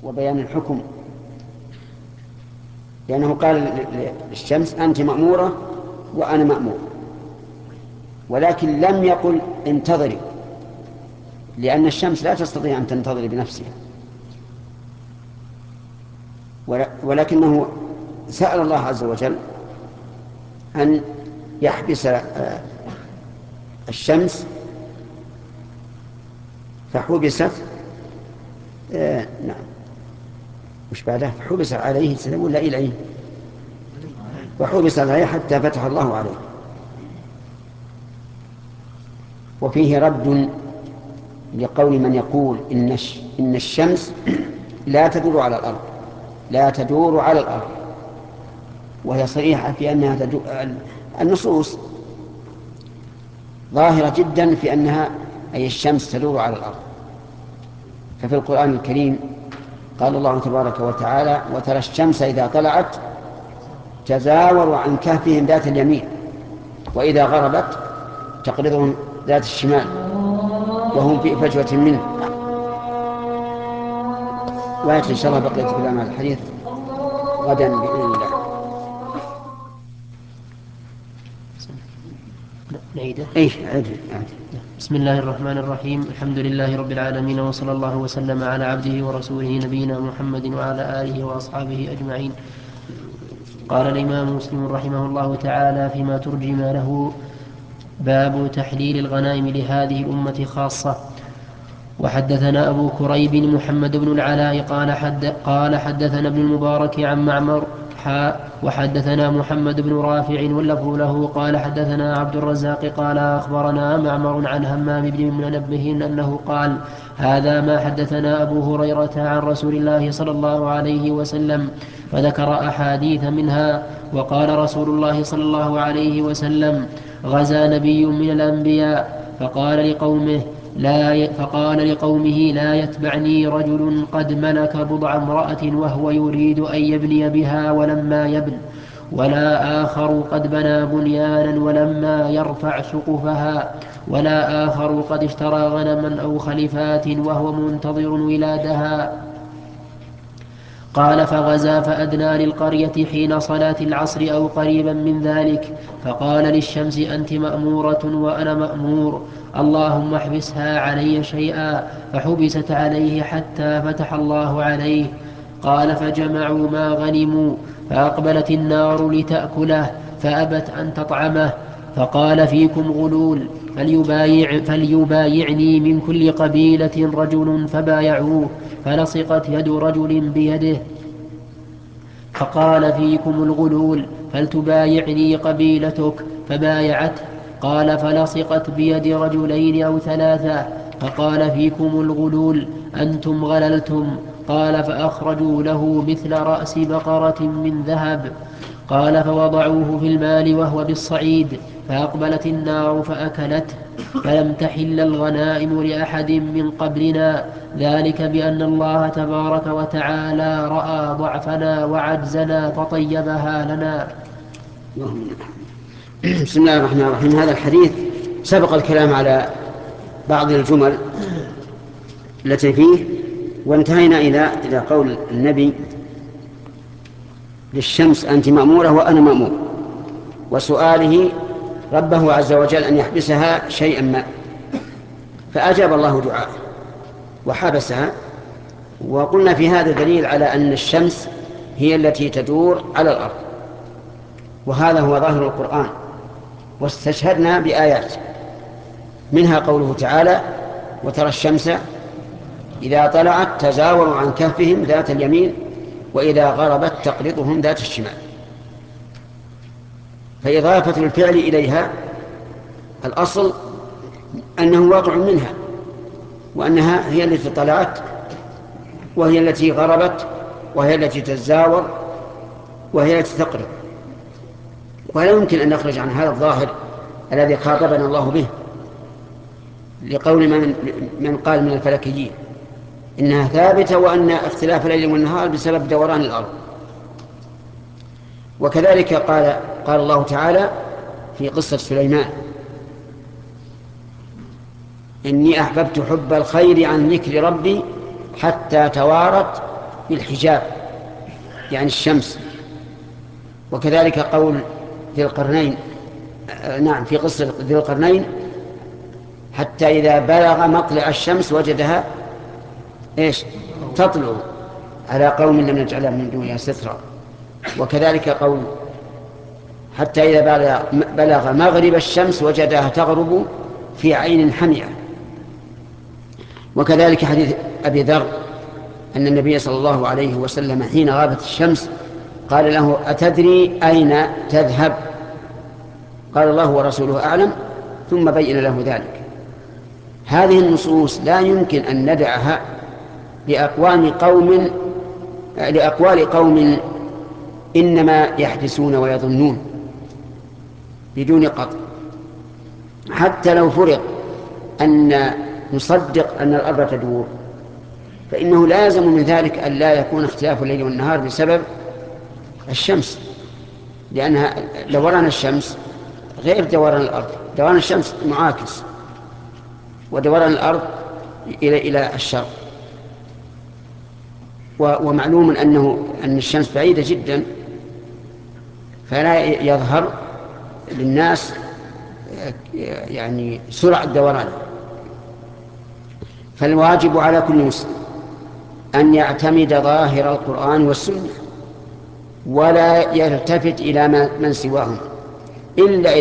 وبيان الحكم، لأنه قال للشمس أنت مأمورة وأنا مأمور، ولكن لم يقل انتظري، لأن الشمس لا تستطيع أن تنتظر بنفسها، ولكنه سأل الله عز وجل أن يحبس الشمس فحبست. نعم، مش بعدها فحبس عليه ولا إليه؟ وحبس عليه حتى فتح الله عليه. وفيه رد لقول من يقول إن الشمس لا تدور على الأرض، لا تدور على الأرض، وهي صريحة في أنها النصوص ظاهرة جدا في أنها أي الشمس تدور على الأرض. ففي القرآن الكريم قال الله تبارك وتعالى وترى الشمس إذا طلعت تزاور عن كهفهم ذات اليمين وإذا غربت تقرضهم ذات الشمال وهم في فجوة منه. وآية إن شاء الله بقيت كلام هذا الحديث غدا بإذن الله. نعيده. عيد. بسم الله الرحمن الرحيم. الحمد لله رب العالمين، وصلى الله وسلم على عبده ورسوله نبينا محمد وعلى آله وأصحابه أجمعين. قال الإمام مسلم رحمه الله تعالى فيما ترجم له: باب تحليل الغنائم لهذه الأمة خاصة. وحدثنا أبو كريب محمد بن العلاء قال حدثنا ابن المبارك عن معمر وحدثنا محمد بن رافع واللفظ له قال حدثنا عبد الرزاق قال أخبرنا معمر عن همام بن منبه أنه قال: هذا ما حدثنا أبو هريرة عن رسول الله صلى الله عليه وسلم، فذكر أحاديث منها. وقال رسول الله صلى الله عليه وسلم: غزا نبي من الأنبياء فقال لقومه: لا يتبعني رجل قد ملك بضع امرأة وهو يريد أن يبني بها ولما يبن، ولا آخر قد بنى بنيانا ولما يرفع سقفها، ولا آخر قد اشترى غنما أو خلفات وهو منتظر ولادها. قال: فغزا فأدنى للقرية حين صلاة العصر أو قريبا من ذلك، فقال للشمس: أنت مأمورة وأنا مأمور، اللهم احبسها علي شيئا، فحبست عليه حتى فتح الله عليه. قال: فجمعوا ما غنموا، فأقبلت النار لتأكله فأبت أن تطعمه، فقال: فيكم غلول، فليبايعني من كل قبيلة رجل، فبايعوه، فلصقت يد رجل بيده، فقال: فيكم الغلول، فلتبايعني قبيلتك، فبايعته. قال: فلصقت بيد رجلين أو ثلاثة، فقال: فيكم الغلول، أنتم غللتم. قال: فأخرجوا له مثل رأس بقرة من ذهب. قال: فوضعوه في المال وهو بالصعيد، فأقبلت النار فأكلته، فلم تحل الغنائم لأحد من قبلنا، ذلك بأن الله تبارك وتعالى رأى ضعفنا وعجزنا فطيبها لنا. بسم الله الرحمن الرحيم. هذا الحديث سبق الكلام على بعض الجمل التي فيه، وانتهينا إلى قول النبي للشمس أنت مأمورة وأنا مأمور، وسؤاله ربه عز وجل أن يحبسها شيئا ما، فأجاب الله دعاءه وحبسها. وقلنا في هذا دليل على أن الشمس هي التي تدور على الأرض، وهذا هو ظاهر القرآن. واستشهدنا بآيات منها قوله تعالى: وترى الشمس إذا طلعت تزاور عن كهفهم ذات اليمين وإذا غربت تقرضهم ذات الشمال. فإضافة الفعل إليها الأصل أنه واقع منها، وأنها هي التي طلعت وهي التي غربت وهي التي تزاور وهي التي تقرض. ولا يمكن أن نخرج عن هذا الظاهر الذي خاطبنا الله به، لقول من قال من الفلكيين إنها ثابتة وأن اختلاف الليل والنهار بسبب دوران الأرض. وكذلك قال الله تعالى في قصة سليمان: إني أحببت حب الخير عن ذكر ربي حتى توارت بالحجاب يعني الشمس. وكذلك قول ذي القرنين، نعم، في قصة ذي القرنين: حتى إذا بلغ مطلع الشمس وجدها تطلع على قوم لم نجعلها من دونها سترا. وكذلك قول: حتى إذا بلغ مغرب الشمس وجدها تغرب في عين حمئة. وكذلك حديث أبي ذر أن النبي صلى الله عليه وسلم حين غابت الشمس قال له: أتدري أين تذهب؟ قال: الله ورسوله أعلم. ثم بين له ذلك. هذه النصوص لا يمكن أن ندعها لأقوال قوم إنما يحدثون ويظنون بدون قطع. حتى لو فرض أن نصدق أن الأرض تدور، فإنه لازم من ذلك أن لا يكون اختلاف الليل والنهار بسبب الشمس، لأنها دوران الشمس غير دوران الأرض. دوران الشمس معاكس، ودوران الأرض إلى الشرق. ومعلوم أن الشمس بعيدة جدا، فلا يظهر للناس يعني سرعة دوران. فالواجب على كل مسلم أن يعتمد ظاهر القرآن والسنة ولا يلتفت إلى من سواهم إلا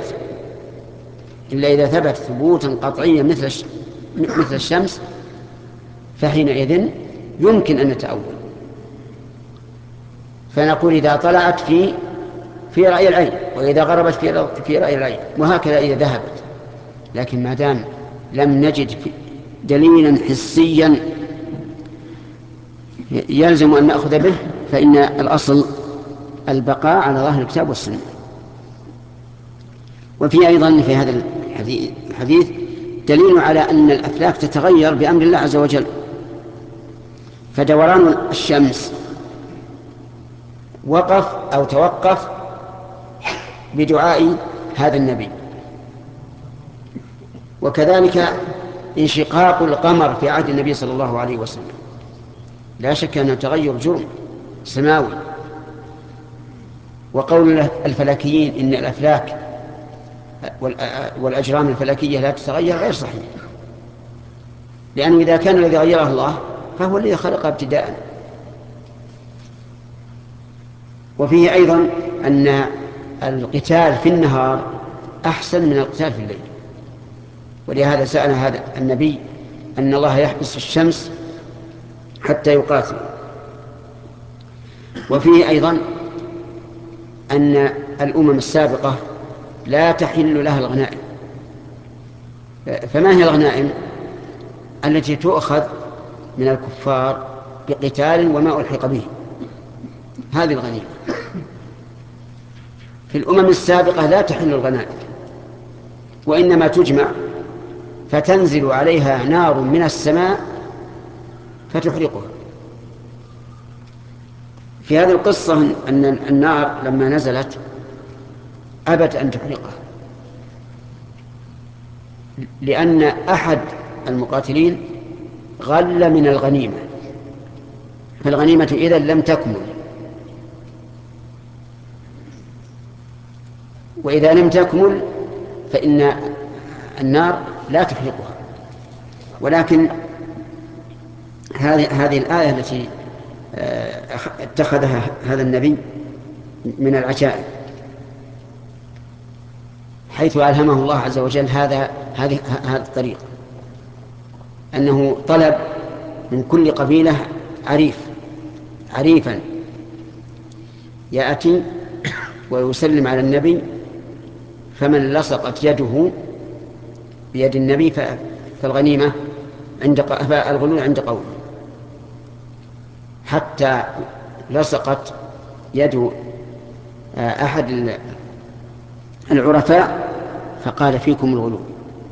إذا ثبت ثبوتا قطعيا مثل الشمس، فحينئذ يمكن أن نتأول. فنقول إذا طلعت في رأي العين، وإذا غربت في رأي العين، وهكذا إذا ذهبت. لكن ما دام لم نجد دليلا حسيا يلزم أن نأخذ به، فإن الأصل البقاء على ظاهر الكتاب والسنة. وفي أيضا في هذا الحديث دليل على أن الأفلاك تتغير بأمر الله عز وجل. فدوران الشمس وقف أو توقف بدعاء هذا النبي. وكذلك انشقاق القمر في عهد النبي صلى الله عليه وسلم لا شك أنه تغير جرم سماوي. وقول الفلكيين إن الأفلاك والأجرام الفلكية لا تتغير غير صحيح، لأنه إذا كان الذي غيره الله فهو الذي خلقه ابتداء. وفيه أيضا أن القتال في النهار أحسن من القتال في الليل، ولهذا سأل هذا النبي أن الله يحبس الشمس حتى يقاتل. وفيه أيضا أن الأمم السابقة لا تحل لها الغنائم. فما هي الغنائم؟ التي تؤخذ من الكفار بقتال وما ألحق به، هذه الغنيمة. في الأمم السابقة لا تحل الغنائم، وإنما تجمع فتنزل عليها نار من السماء فتحرقها. في هذه القصة أن النار لما نزلت أبت أن تحرقها، لأن أحد المقاتلين غل من الغنيمة، فالغنيمة إذن لم تكمل، وإذا لم تكمل فإن النار لا تحرقها. ولكن هذه الآية التي اتخذها هذا النبي من العجائب، حيث ألهمه الله عز وجل هذا الطريق، أنه طلب من كل قبيلة عريفا يأتي ويسلم على النبي، فمن لصقت يده بيد النبي فالغنيمة فالغلول عند قوم، حتى لصقت يد أحد العرفاء فقال: فيكم الغلول.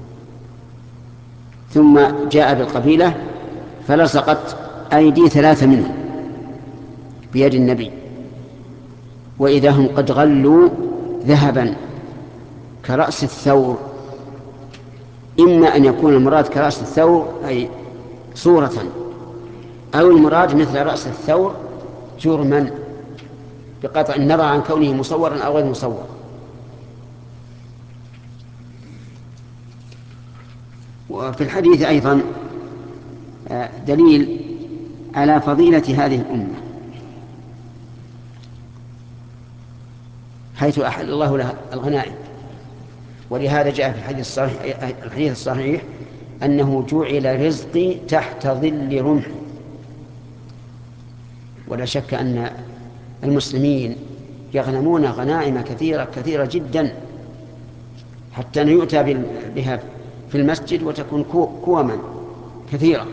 ثم جاء بالقبيلة فلصقت أيدي 3 منهم بيد النبي، وإذا هم قد غلوا ذهبا كرأس الثور. إما أن يكون المراد كرأس الثور أي صورة، أو المراد مثل رأس الثور جرما بقطع النظر عن كونه مصورا أو غير مصور. وفي الحديث أيضا دليل على فضيلة هذه الأمة، حيث أحل الله لها الغنائم. ولهذا جاء في الحديث الصحيح أنه جعل رزقي تحت ظل رمحي. ولا شك أن المسلمين يغنمون غنائم كثيرة جدا، حتى أن يؤتى بها في المسجد وتكون كوما كثيرة،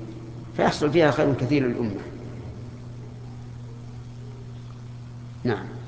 فيحصل فيها خير كثير للأمة. نعم.